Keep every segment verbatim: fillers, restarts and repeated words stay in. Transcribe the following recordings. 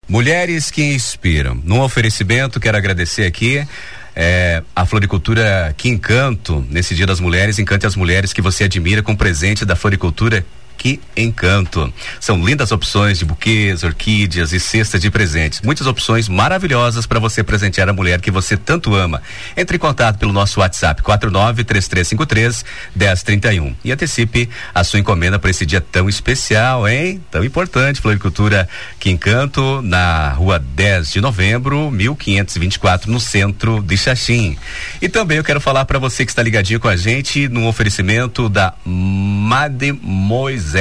Mulheres que inspiram. Num oferecimento, quero agradecer aqui é, a Floricultura Que Encanto, nesse Dia das Mulheres. Encante as mulheres que você admira com presente da Floricultura Que Encanto. São lindas opções de buquês, orquídeas e cestas de presentes. Muitas opções maravilhosas para você presentear a mulher que você tanto ama. Entre em contato pelo nosso WhatsApp quatro nove três três cinco três um zero três um e antecipe a sua encomenda para esse dia tão especial, hein? Tão importante. Floricultura Que Encanto, na rua dez de novembro, mil quinhentos e vinte e quatro, no centro de Xaxim. E também eu quero falar para você que está ligadinho com a gente num oferecimento da Mademoiselle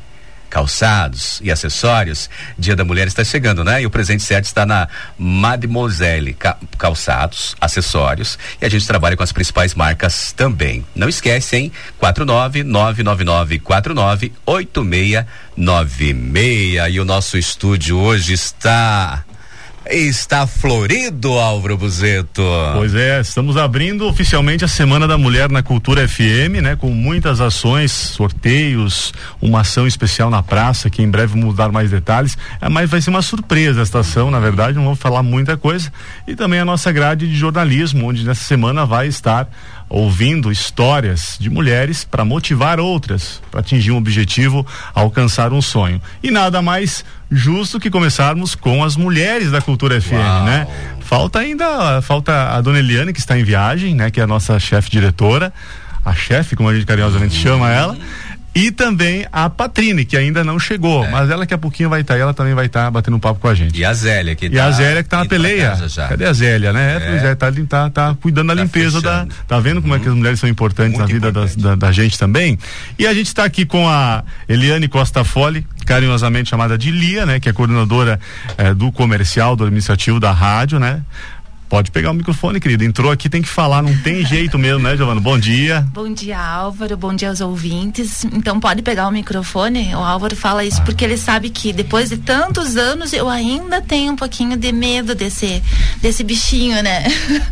Calçados e Acessórios. Dia da Mulher está chegando, né? E o presente certo está na Mademoiselle Calçados, Acessórios, e a gente trabalha com as principais marcas também. Não esquece, hein? quatro nove nove nove nove quatro nove oito seis nove seis. E o nosso estúdio hoje está Está florido, Álvaro Buzeto. Pois é, estamos abrindo oficialmente a Semana da Mulher na Cultura F M, né? Com muitas ações, sorteios, uma ação especial na praça, que em breve vamos dar mais detalhes. É, mas vai ser uma surpresa esta ação, na verdade, não vamos falar muita coisa. E também a nossa grade de jornalismo, onde nessa semana vai estar ouvindo histórias de mulheres para motivar outras, para atingir um objetivo, alcançar um sonho. E nada mais justo que começarmos com as mulheres da Cultura F M, Uau. né? Falta ainda, falta a dona Eliane, que está em viagem, né? Que é a nossa chefe diretora, a chefe, como a gente carinhosamente uhum. chama ela. E também a Patrine, que ainda não chegou, é. mas ela daqui a pouquinho vai estar, tá, ela também vai estar tá batendo um papo com a gente. E a Zélia que e tá. E a Zélia que tá na peleia. Cadê a Zélia, né? É. Pois é, tá, tá, tá cuidando da tá limpeza fechando. da. Tá vendo como uhum. é que as mulheres são importantes Muito na vida das, da, da gente também? E a gente está aqui com a Eliane Costa Fole, carinhosamente chamada de Lia, né? Que é coordenadora eh, do comercial, do administrativo da rádio, né? Pode pegar o microfone, querida. Entrou aqui, tem que falar, não tem jeito mesmo, né, Giovana? Bom dia. Bom dia, Álvaro. Bom dia aos ouvintes. Então pode pegar o microfone. O Álvaro fala isso ah. porque ele sabe que depois de tantos anos eu ainda tenho um pouquinho de medo desse, desse bichinho, né?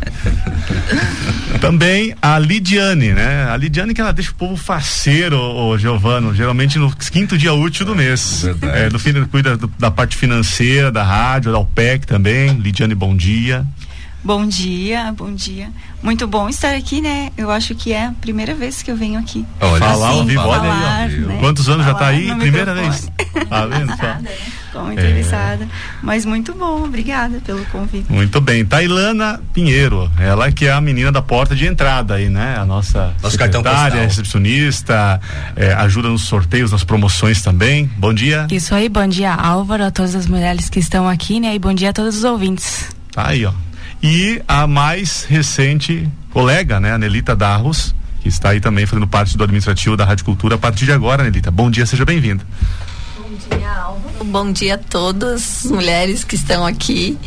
Também a Lidiane, né? A Lidiane que ela deixa o povo faceiro, ô Giovano, geralmente no quinto dia útil do mês. É, é, do fim, cuida do, da parte financeira, da rádio, da U P E C também. Lidiane, bom dia. Bom dia, bom dia. Muito bom estar aqui, né? Eu acho que é a primeira vez que eu venho aqui. Olha, falar ao vivo, olha aí, ó. Né? Quantos anos falar já tá aí? Primeira microfone. vez. Tá vendo só? Como interessada. É. Mas muito bom, obrigada pelo convite. Muito bem. Tailana Pinheiro, ela que é a menina da porta de entrada aí, né? A nossa Nosso secretária, recepcionista, é, ajuda nos sorteios, nas promoções também. Bom dia. Isso aí, bom dia, Álvaro, a todas as mulheres que estão aqui, né? E bom dia a todos os ouvintes. Tá aí, ó. E a mais recente colega, né, a Nelita Darros, que está aí também fazendo parte do administrativo da Rádio Cultura a partir de agora, Nelita. Bom dia, seja bem-vinda. Bom dia, Álvaro. Bom dia a todas as mulheres que estão aqui.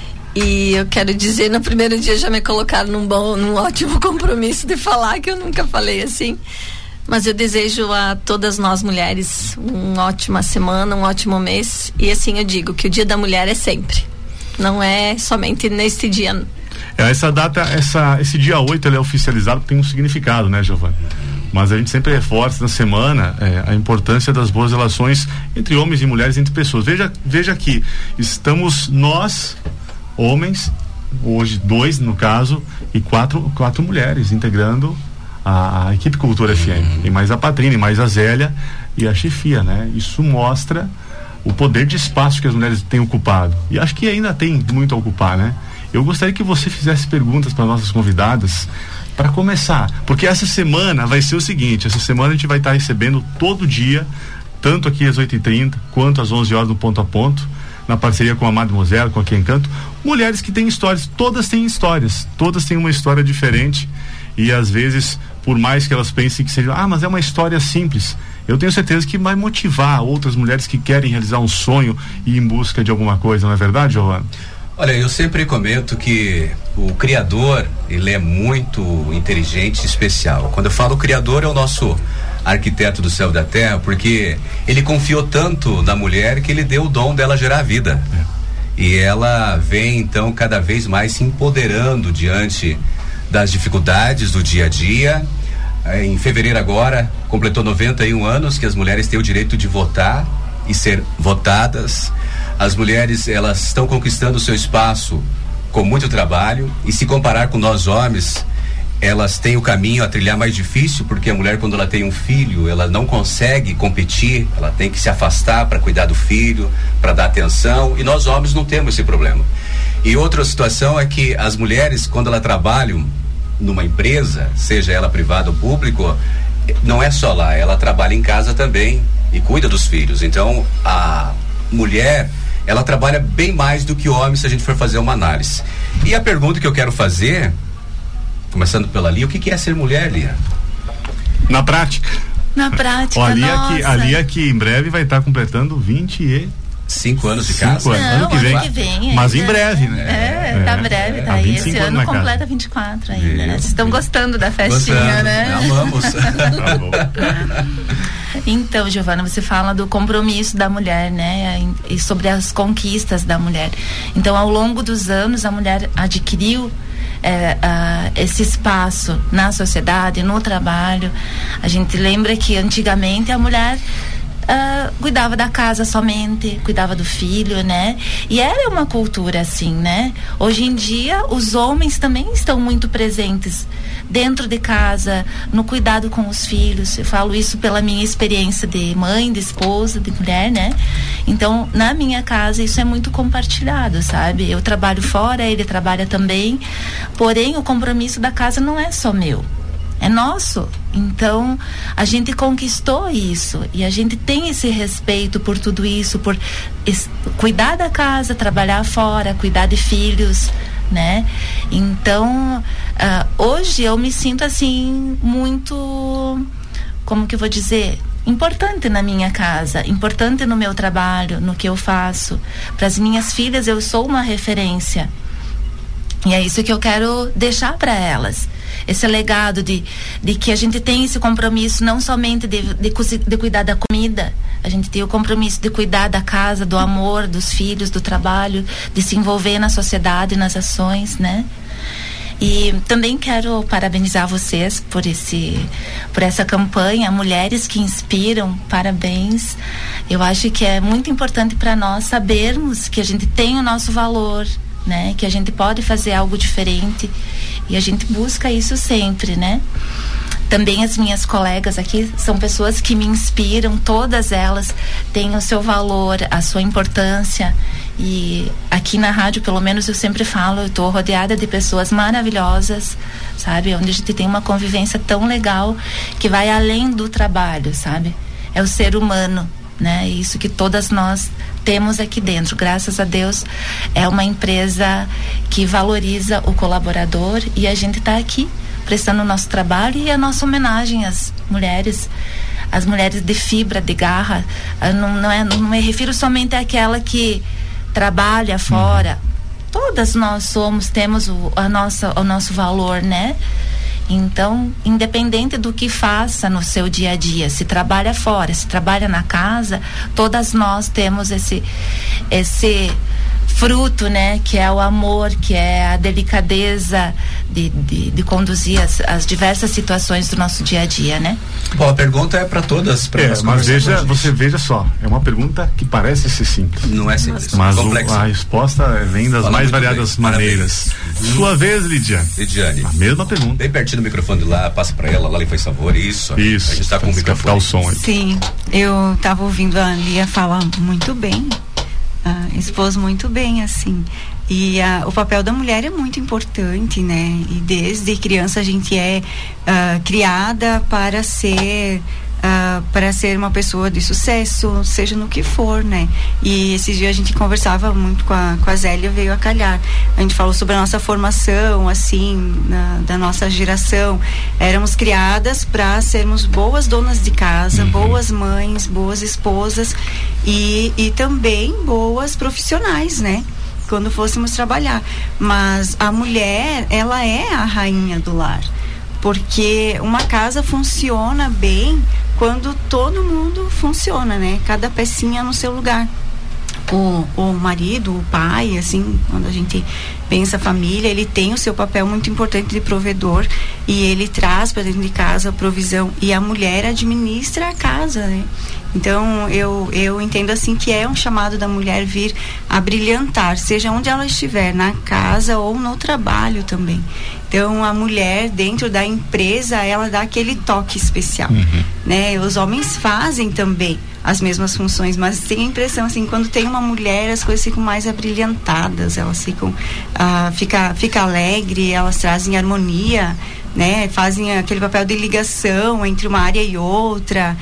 E eu quero dizer, no primeiro dia já me colocaram num bom, num ótimo compromisso de falar, que eu nunca falei assim. Mas eu desejo a todas nós mulheres uma ótima semana, um ótimo mês. E assim eu digo que o Dia da Mulher é sempre. Não é somente neste dia. Essa data, essa, esse dia oito, ele é oficializado, tem um significado, né, Giovana? Mas a gente sempre reforça na semana é, a importância das boas relações entre homens e mulheres, entre pessoas. Veja, veja aqui, estamos nós, homens, hoje dois no caso, e quatro, quatro mulheres integrando a, a equipe Cultura F M. Tem mais a Patrine, mais a Zélia e a chefia, né? Isso mostra o poder de espaço que as mulheres têm ocupado. E acho que ainda tem muito a ocupar, né? Eu gostaria que você fizesse perguntas para nossas convidadas para começar, porque essa semana vai ser o seguinte, essa semana a gente vai estar tá recebendo todo dia, tanto aqui às oito e trinta, quanto às onze horas no Ponto a Ponto, na parceria com a Mademoiselle, com a Que Encanto, mulheres que têm histórias, todas têm histórias, todas têm uma história diferente, e às vezes, por mais que elas pensem que seja, ah, mas é uma história simples, eu tenho certeza que vai motivar outras mulheres que querem realizar um sonho e ir em busca de alguma coisa, não é verdade, Giovana? Olha, eu sempre comento que o Criador, ele é muito inteligente e especial. Quando eu falo Criador, é o nosso arquiteto do céu e da terra, porque ele confiou tanto na mulher que ele deu o dom dela gerar vida. É. E ela vem, então, cada vez mais se empoderando diante das dificuldades do dia a dia. Em fevereiro agora, completou noventa e um anos que as mulheres têm o direito de votar e ser votadas. As mulheres, elas estão conquistando o seu espaço com muito trabalho, e se comparar com nós homens, elas têm o caminho a trilhar mais difícil, porque a mulher, quando ela tem um filho, ela não consegue competir, ela tem que se afastar para cuidar do filho, para dar atenção, e nós homens não temos esse problema. E outra situação é que as mulheres, quando elas trabalham numa empresa, seja ela privada ou pública, não é só lá, ela trabalha em casa também e cuida dos filhos. Então a mulher, ela trabalha bem mais do que o homem, se a gente for fazer uma análise. E a pergunta que eu quero fazer, começando pela Lia, o que, que é ser mulher, Lia? Na prática. Na prática, Ó, a Lia nossa. que, a Lia que em breve vai estar completando vinte e cinco anos de Cinco casa? anos. Não, ano que vem. ano que vem Mas ainda, em breve, né? É, É, tá breve, tá há aí. vinte e Esse cinco anos ano na casa. completa vinte e quatro ainda, né? Viu? Vocês estão gostando da festinha, Gostando, né? amamos. Tá bom. Então, Giovana, você fala do compromisso da mulher, né? E sobre as conquistas da mulher. Então, ao longo dos anos, a mulher adquiriu é, a, esse espaço na sociedade, no trabalho. A gente lembra que antigamente a mulher Uh, cuidava da casa somente, cuidava do filho, né? E era uma cultura assim, né? Hoje em dia, os homens também estão muito presentes dentro de casa, no cuidado com os filhos. Eu falo isso pela minha experiência de mãe, de esposa, de mulher, né? Então, na minha casa, isso é muito compartilhado, sabe? Eu trabalho fora, ele trabalha também, porém, o compromisso da casa não é só meu, é nosso. Então, a gente conquistou isso e a gente tem esse respeito por tudo isso, por es- cuidar da casa, trabalhar fora, cuidar de filhos, né? Então, uh, hoje eu me sinto assim muito, como que eu vou dizer, importante na minha casa, importante no meu trabalho, no que eu faço. Para as minhas filhas eu sou uma referência. E é isso que eu quero deixar para elas. Esse legado de, de que a gente tem esse compromisso não somente de, de, de cuidar da comida, a gente tem o compromisso de cuidar da casa, do amor, dos filhos, do trabalho, de se envolver na sociedade, nas ações, né? E também quero parabenizar vocês por esse, por essa campanha, Mulheres que Inspiram, parabéns. Eu acho que é muito importante para nós sabermos que a gente tem o nosso valor, né? Que a gente pode fazer algo diferente e a gente busca isso sempre, né? Também as minhas colegas aqui são pessoas que me inspiram, todas elas têm o seu valor, a sua importância, e aqui na rádio, pelo menos, eu sempre falo, eu estou rodeada de pessoas maravilhosas, sabe? Onde a gente tem uma convivência tão legal que vai além do trabalho, sabe? É o ser humano, né? Isso que todas nós temos aqui dentro, graças a Deus. É uma empresa que valoriza o colaborador e a gente está aqui prestando o nosso trabalho e a nossa homenagem às mulheres, as mulheres de fibra, de garra. Não, não, é, não me refiro somente àquela que trabalha fora. Uhum. Todas nós somos, temos o, a nossa, o nosso valor, né? Então, independente do que faça no seu dia a dia, se trabalha fora, se trabalha na casa, todas nós temos esse esse fruto, né? Que é o amor, que é a delicadeza de, de, de conduzir as, as diversas situações do nosso dia a dia, né? Bom, a pergunta é para todas. Pra é, mas veja, você veja só, é uma pergunta que parece ser simples. Não é simples, mas o, a resposta vem das Fala mais variadas bem. maneiras. Parabéns. Sua vez, Lidiane. Lidiane. A mesma pergunta. Bem pertinho do microfone de lá, passa para ela, lá lhe faz favor, isso. Isso. A gente tá com o microfone. O som aí. Sim, eu tava ouvindo a Lia falar muito bem, uh, expôs muito bem, assim. E uh, o papel da mulher é muito importante, né? E desde criança a gente é uh, criada para ser uh, para ser uma pessoa de sucesso, seja no que for, né? E esses dias a gente conversava muito com a, com a Zélia, veio a calhar. A gente falou sobre a nossa formação, assim, na, da nossa geração. Éramos criadas para sermos boas donas de casa, uhum. boas mães, boas esposas e, e também boas profissionais, né? Quando fôssemos trabalhar, mas a mulher, ela é a rainha do lar, porque uma casa funciona bem quando todo mundo funciona, né? Cada pecinha no seu lugar. o, o marido, o pai, assim, quando a gente pensa família, ele tem o seu papel muito importante de provedor e ele traz para dentro de casa a provisão, e a mulher administra a casa, né? Então eu, eu entendo assim que é um chamado da mulher vir a brilhantar, seja onde ela estiver, na casa ou no trabalho também. Então a mulher dentro da empresa, ela dá aquele toque especial, uhum. né? Os homens fazem também as mesmas funções, mas tem a impressão assim, quando tem uma mulher, as coisas ficam mais abrilhantadas, elas ficam ah, fica, fica alegre, elas trazem harmonia, né? Fazem aquele papel de ligação entre uma área e outra.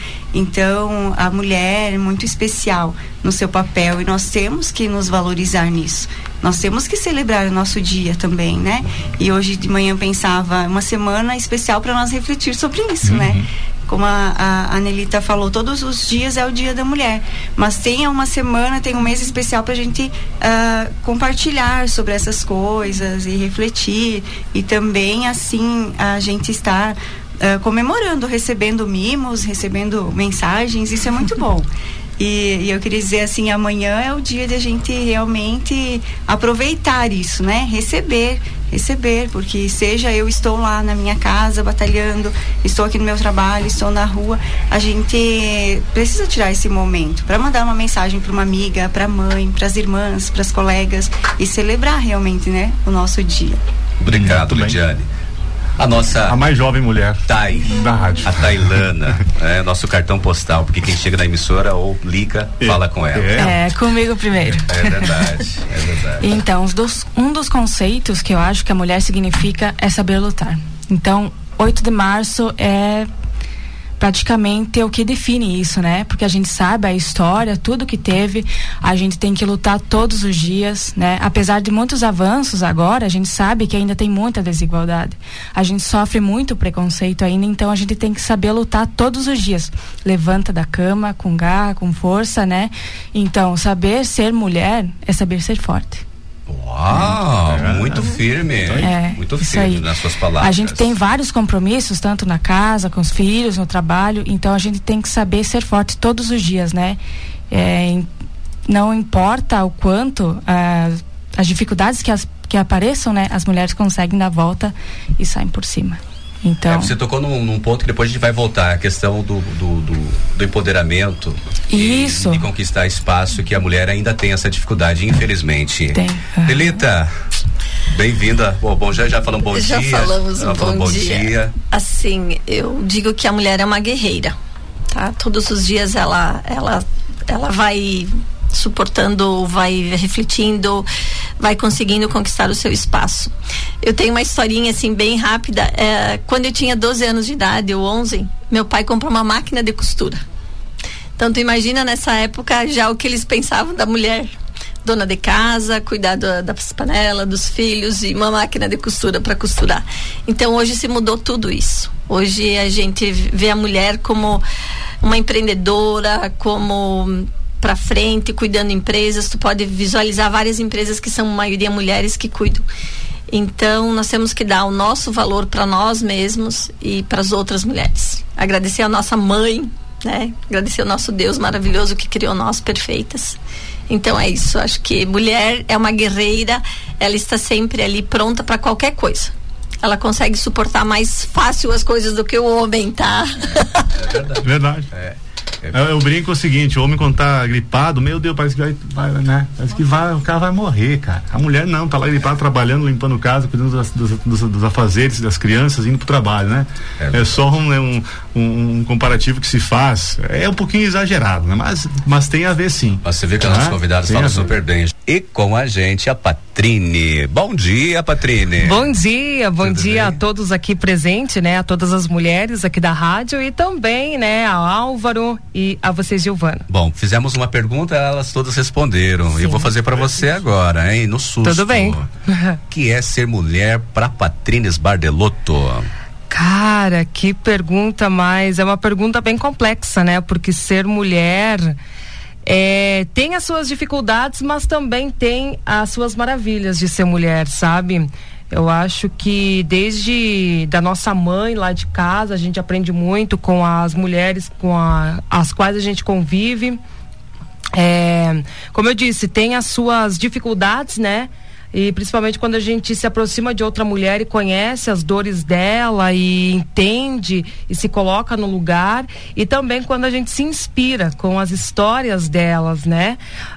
Então a mulher é muito especial no seu papel e nós temos que nos valorizar nisso. Nós temos que celebrar o nosso dia também, né? E hoje de manhã eu pensava, uma semana especial para nós refletir sobre isso, uhum. né? Como a, a, a Nelita falou, todos os dias é o dia da mulher, mas tem uma semana, tem um mês especial para a gente uh, compartilhar sobre essas coisas e refletir, e também assim a gente está uh, comemorando, recebendo mimos, recebendo mensagens, isso é muito bom. E, e eu queria dizer assim, amanhã é o dia de a gente realmente aproveitar isso, né? Receber, receber, porque seja eu estou lá na minha casa batalhando, estou aqui no meu trabalho, estou na rua, a gente precisa tirar esse momento para mandar uma mensagem para uma amiga, para a mãe, para as irmãs, para as colegas e celebrar realmente, né, o nosso dia. Obrigado, Lidiane. A nossa... A mais jovem mulher Thay, da rádio. A Tailana, é nosso cartão postal, porque quem chega na emissora ou liga, é, fala com ela. É, é comigo primeiro. É, é verdade, é verdade. Então, os dos, um dos conceitos que eu acho que a mulher significa é saber lutar. Então, oito de março é praticamente o que define isso, né? Porque a gente sabe a história, tudo que teve, a gente tem que lutar todos os dias, né? Apesar de muitos avanços agora, a gente sabe que ainda tem muita desigualdade. A gente sofre muito preconceito ainda, então a gente tem que saber lutar todos os dias. Levanta da cama com garra, com força, né? Então, saber ser mulher é saber ser forte. Uau, é. muito firme, é, muito firme nas suas palavras. A gente tem vários compromissos, tanto na casa, com os filhos, no trabalho, então a gente tem que saber ser forte todos os dias, né? É, não importa o quanto ah, as dificuldades que, as, que apareçam, né? As mulheres conseguem dar a volta e saem por cima. Então, é, você tocou num, num ponto que depois a gente vai voltar, a questão do, do, do, do empoderamento. Isso. E de conquistar espaço, que a mulher ainda tem essa dificuldade, infelizmente. Tem. Delita, bem-vinda. Bom, bom, já, já falamos bom já dia. Já falamos um bom, bom dia. dia. Assim, eu digo que a mulher é uma guerreira, tá? Todos os dias ela, ela, ela vai suportando, vai refletindo, vai conseguindo conquistar o seu espaço. Eu tenho uma historinha assim bem rápida. É, quando eu tinha doze anos de idade, ou onze, meu pai comprou uma máquina de costura. Então tu imagina nessa época já o que eles pensavam da mulher, dona de casa, cuidar da, das panelas, dos filhos, e uma máquina de costura para costurar. Então hoje se mudou tudo isso. Hoje a gente vê a mulher como uma empreendedora, como para frente, cuidando de empresas. Tu pode visualizar várias empresas que são maioria mulheres que cuidam. Então nós temos que dar o nosso valor para nós mesmos e para as outras mulheres. Agradecer a nossa mãe, né? Agradecer ao nosso Deus maravilhoso que criou nós perfeitas. Então é isso, acho que mulher é uma guerreira, ela está sempre ali pronta para qualquer coisa. Ela consegue suportar mais fácil as coisas do que o homem, tá? É verdade. Verdade. É. Eu, eu brinco o seguinte, o homem quando tá gripado, meu Deus, parece que vai, vai né? Parece que vai, o cara vai morrer, cara. A mulher não, tá lá gripada, trabalhando, limpando casa, cuidando dos, dos, dos, dos afazeres das crianças, indo pro trabalho, né? É, é só um, um, um, um comparativo que se faz, é um pouquinho exagerado, né? Mas, mas tem a ver sim. Mas você vê que ah, os nossos convidados falam super bem. E com a gente, a Patrine. Bom dia, Patrine. Bom dia, bom Tudo dia bem? a todos aqui presentes, né? A todas as mulheres aqui da rádio e também, né? Ao Álvaro e a vocês, Giovana. Bom, fizemos uma pergunta, elas todas responderam. E eu vou fazer para você agora, hein? No susto. Tudo bem. Que é ser mulher para Patrine Sbardelotto? Cara, que pergunta mais. É uma pergunta bem complexa, né? Porque ser mulher é, tem as suas dificuldades, mas também tem as suas maravilhas de ser mulher, sabe? Eu acho que desde da nossa mãe lá de casa, a gente aprende muito com as mulheres com a, as quais a gente convive. É, como eu disse, tem as suas dificuldades, né? E principalmente quando a gente se aproxima de outra mulher e conhece as dores dela e entende e se coloca no lugar, e também quando a gente se inspira com as histórias delas, né?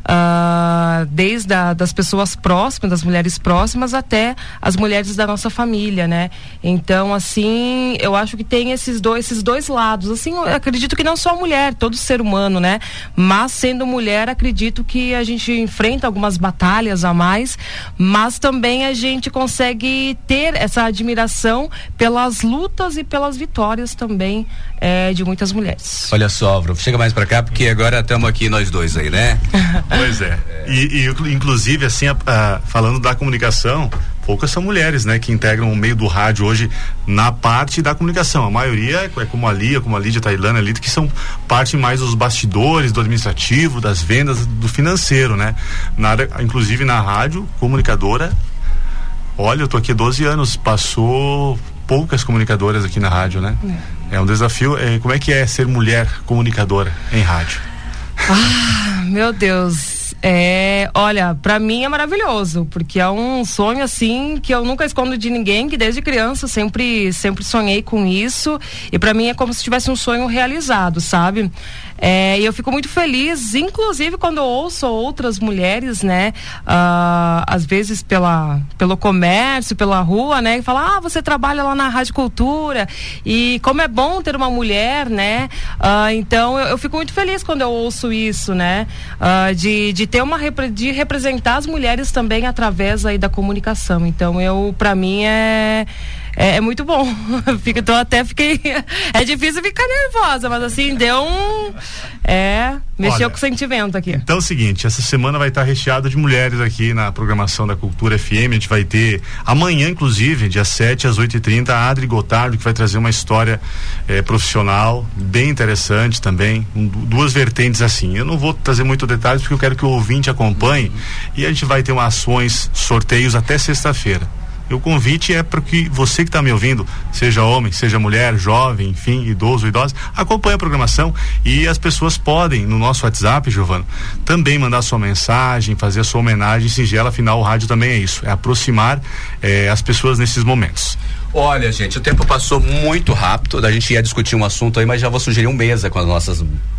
Ah, desde a, das pessoas próximas, das mulheres próximas até as mulheres da nossa família, né? Então, assim, eu acho que tem esses dois, esses dois lados. Assim, eu acredito que não só a mulher, todo ser humano, né? Mas sendo mulher, acredito que a gente enfrenta algumas batalhas a mais, mas também a gente consegue ter essa admiração pelas lutas e pelas vitórias também é, de muitas mulheres. Olha só, Álvaro, chega mais pra cá, porque agora estamos aqui nós dois aí, né? Pois é. E, e inclusive, assim, a, a, falando da comunicação, poucas são mulheres, né, que integram o meio do rádio hoje na parte da comunicação. A maioria é, é como a Lia, como a Lídia, Tailana, Lito, que são parte mais dos bastidores, do administrativo, das vendas, do financeiro, né? Na área, inclusive na rádio, comunicadora. Olha, eu tô aqui há doze anos, passou poucas comunicadoras aqui na rádio, né? É, é um desafio. É, como é que é ser mulher comunicadora em rádio? Ah, meu Deus. É, olha, pra mim é maravilhoso, porque é um sonho assim que eu nunca escondo de ninguém, que desde criança eu sempre, sempre sonhei com isso, e pra mim é como se tivesse um sonho realizado, sabe? É, e eu fico muito feliz, inclusive quando eu ouço outras mulheres, né, uh, às vezes pela, pelo comércio, pela rua, né, e falam, ah, você trabalha lá na Rádio Cultura, e como é bom ter uma mulher, né, uh, então eu, eu fico muito feliz quando eu ouço isso, né, uh, de, de ter uma, de representar as mulheres também através aí da comunicação. Então eu, pra mim é É, é muito bom. Fico, então até fiquei. É difícil ficar nervosa, mas assim, deu um. É. Mexeu Olha, com o sentimento aqui. Então é o seguinte, essa semana vai estar recheada de mulheres aqui na programação da Cultura F M. A gente vai ter amanhã, inclusive, dia sete às oito e trinta, a Adri Gotardo, que vai trazer uma história eh, profissional, bem interessante também. Um, duas vertentes assim. Eu não vou trazer muito detalhes porque eu quero que o ouvinte acompanhe. E a gente vai ter umas ações, sorteios até sexta-feira. E o convite é para que você que está me ouvindo, seja homem, seja mulher, jovem, enfim, idoso, idosa, acompanhe a programação, e as pessoas podem, no nosso WhatsApp, Giovana, também mandar sua mensagem, fazer a sua homenagem singela. Afinal, o rádio também é isso, é aproximar eh, as pessoas nesses momentos. Olha, gente, o tempo passou muito rápido, a gente ia discutir um assunto aí, mas já vou sugerir um mesa com as nossas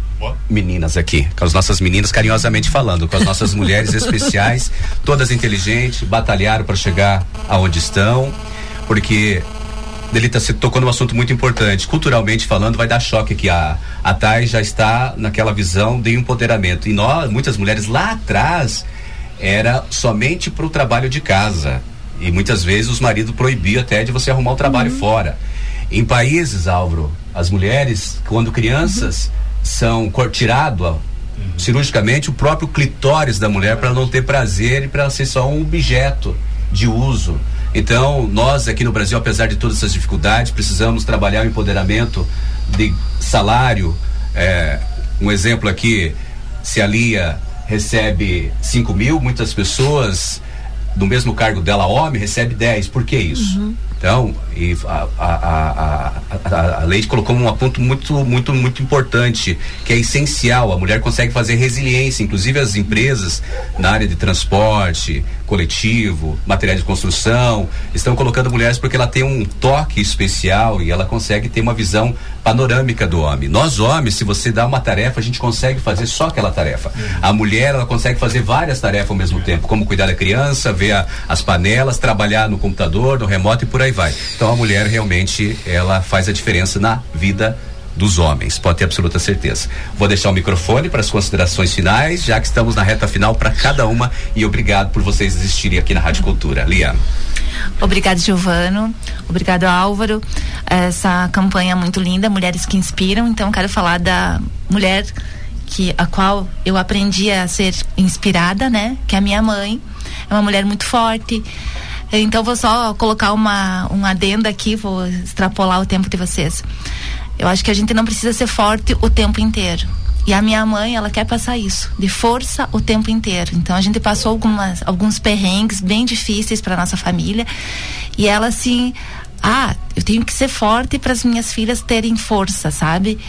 meninas aqui, com as nossas meninas, carinhosamente falando, com as nossas mulheres especiais, todas inteligentes, batalharam para chegar aonde estão, porque Delita, se tocou num assunto muito importante. Culturalmente falando, vai dar choque que a, a Thay já está naquela visão de empoderamento, e nós, muitas mulheres lá atrás, era somente para o trabalho de casa, e muitas vezes os maridos proibiam até de você arrumar o trabalho uhum. fora. Em países, Álvaro, as mulheres, quando crianças, uhum. são tirados uhum. cirurgicamente o próprio clitóris da mulher, para não ter prazer e para ser só um objeto de uso. Então, nós aqui no Brasil, apesar de todas essas dificuldades, precisamos trabalhar o empoderamento de salário. É, um exemplo aqui, se a Lia recebe cinco mil, muitas pessoas do mesmo cargo dela, homem, recebe dez. Por que isso? Uhum. Então, e a, a, a, a, a Leite colocou um ponto muito, muito, muito importante, que é essencial. A mulher consegue fazer resiliência, inclusive as empresas na área de transporte coletivo, materiais de construção, estão colocando mulheres porque ela tem um toque especial e ela consegue ter uma visão panorâmica do homem. Nós homens, se você dá uma tarefa, a gente consegue fazer só aquela tarefa. A mulher, ela consegue fazer várias tarefas ao mesmo tempo, como cuidar da criança, ver a, as panelas, trabalhar no computador, no remoto e por aí vai. Então a mulher realmente, ela faz a diferença na vida dos homens, pode ter absoluta certeza. Vou deixar o microfone para as considerações finais, já que estamos na reta final para cada uma, e obrigado por vocês existirem aqui na Rádio Cultura. Liana. Obrigado, Giovano. Obrigado, Álvaro. Essa campanha é muito linda, Mulheres que Inspiram. Então, quero falar da mulher que, a qual eu aprendi a ser inspirada, né? Que é a minha mãe. É uma mulher muito forte. Então, vou só colocar uma, um adendo aqui, vou extrapolar o tempo de vocês. Eu acho que a gente não precisa ser forte o tempo inteiro. E a minha mãe, ela quer passar isso, de força o tempo inteiro. Então a gente passou algumas, alguns perrengues bem difíceis para nossa família. E ela assim, ah, eu tenho que ser forte para as minhas filhas terem força, sabe?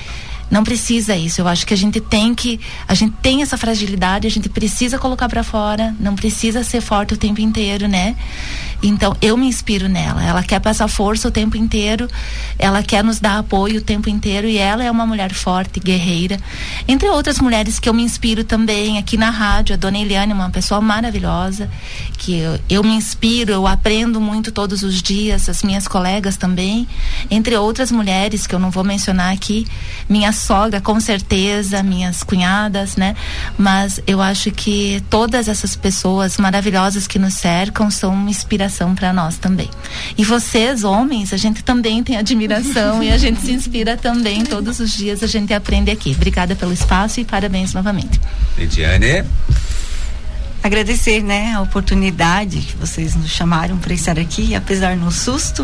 Não precisa isso. Eu acho que a gente tem que, a gente tem essa fragilidade, a gente precisa colocar para fora, não precisa ser forte o tempo inteiro, né? Então, eu me inspiro nela. Ela quer passar força o tempo inteiro, ela quer nos dar apoio o tempo inteiro, e ela é uma mulher forte, guerreira. Entre outras mulheres que eu me inspiro também aqui na rádio, a dona Eliane, uma pessoa maravilhosa, que eu, eu me inspiro, eu aprendo muito todos os dias, as minhas colegas também, entre outras mulheres que eu não vou mencionar aqui, minha sogra, com certeza, minhas cunhadas, né? Mas eu acho que todas essas pessoas maravilhosas que nos cercam são uma inspiração para nós também. E vocês, homens, a gente também tem admiração e a gente se inspira também. Todos os dias a gente aprende aqui. Obrigada pelo espaço e parabéns novamente. Lidiane. Agradecer, né, a oportunidade que vocês nos chamaram para estar aqui, apesar no susto.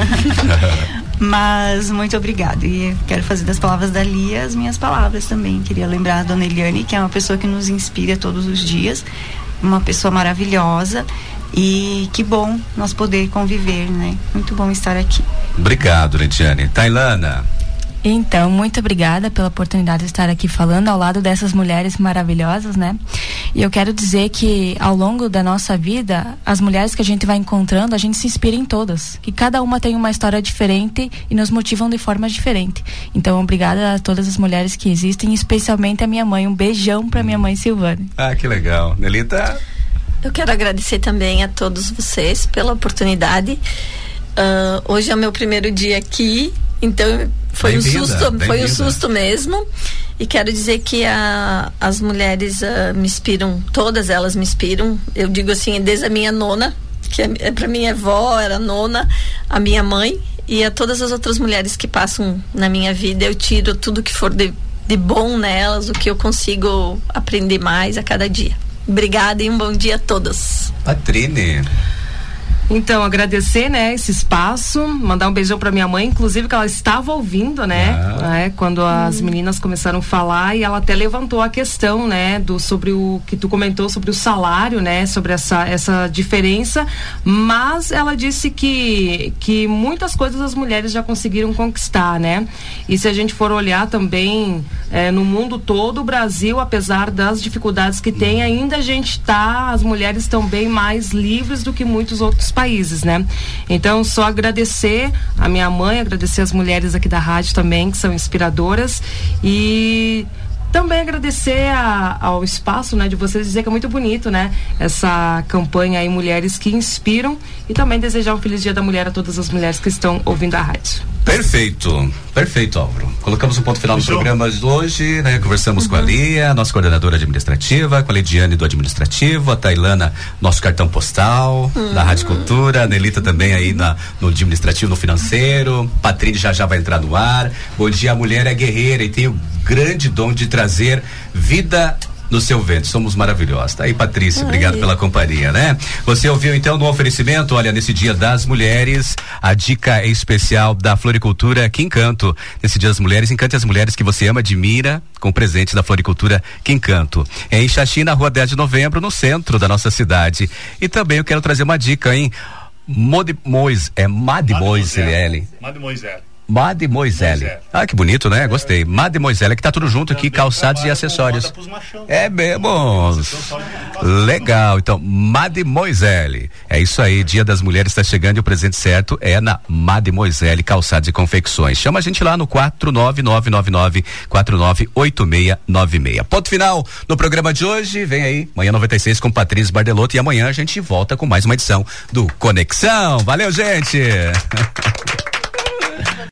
Mas muito obrigada. E quero fazer das palavras da Lia as minhas palavras também. Queria lembrar a dona Eliane, que é uma pessoa que nos inspira todos os dias, uma pessoa maravilhosa. E que bom nós poder conviver, né? Muito bom estar aqui. Obrigado, Lidiane. Tailana. Então, muito obrigada pela oportunidade de estar aqui falando ao lado dessas mulheres maravilhosas, né? E eu quero dizer que ao longo da nossa vida, as mulheres que a gente vai encontrando, a gente se inspira em todas. Que cada uma tem uma história diferente e nos motivam de forma diferente. Então, obrigada a todas as mulheres que existem, especialmente a minha mãe. Um beijão pra minha mãe Silvane. Ah, que legal. Nelita? Eu quero agradecer também a todos vocês pela oportunidade. Uh, hoje é o meu primeiro dia aqui, então foi um susto, foi um susto mesmo. E quero dizer que a, as mulheres uh, me inspiram, todas elas me inspiram. Eu digo assim, desde a minha nona, que é, é para mim é vó, era nona, a minha mãe, e a todas as outras mulheres que passam na minha vida, eu tiro tudo que for de, de bom nelas, o que eu consigo aprender mais a cada dia. Obrigada e um bom dia a todos. Patrine. Então, agradecer, né, esse espaço, mandar um beijão pra minha mãe, inclusive que ela estava ouvindo, né, ah. né quando as hum. meninas começaram a falar, e ela até levantou a questão, né, do, sobre o que tu comentou sobre o salário, né, sobre essa, essa diferença, mas ela disse que, que muitas coisas as mulheres já conseguiram conquistar, né, e se a gente for olhar também é, no mundo todo, o Brasil, apesar das dificuldades que tem, ainda a gente tá, as mulheres estão bem mais livres do que muitos outros países, né? Então, só agradecer a minha mãe, agradecer as mulheres aqui da rádio também, que são inspiradoras, e também agradecer a, ao espaço, né, de vocês, dizer que é muito bonito, né, essa campanha aí, Mulheres que Inspiram, e também desejar um feliz Dia da Mulher a todas as mulheres que estão ouvindo a rádio. Perfeito, perfeito, Álvaro. Colocamos um ponto final no Fechou. programa de hoje, né? Conversamos uhum. com a Lia, nossa coordenadora administrativa, com a Lidiane do administrativo, a Tailana, nosso cartão postal uhum. da Rádio Cultura, a Nelita também aí na, no administrativo, no financeiro, Patrine já já vai entrar no ar. Bom dia, a mulher é guerreira e tem o grande dom de trazer vida no seu vento. Somos maravilhosos. Tá aí, Patrícia, Ai. obrigado pela companhia, né? Você ouviu então no oferecimento, olha, nesse Dia das Mulheres, a dica especial da Floricultura Quincanto. Nesse Dia das Mulheres, encante as mulheres que você ama, admira, com presentes da Floricultura Quincanto. É em Xaxim, na rua dez de novembro, no centro da nossa cidade. E também eu quero trazer uma dica, hein? Mode Mois, é Mademoiselle. Mademoiselle. Mademoiselle. Ah, que bonito, né? Gostei. Mademoiselle, que tá tudo junto aqui, calçados e acessórios. É mesmo. Legal. Então, Mademoiselle. É isso aí. Dia das Mulheres está chegando e o presente certo é na Mademoiselle Calçados e Confecções. Chama a gente lá no quatro nove nove nove nove quatro nove oito seis nove seis. Ponto final no programa de hoje. Vem aí, manhã noventa e seis com Patrícia Bardelotto, e amanhã a gente volta com mais uma edição do Conexão. Valeu, gente!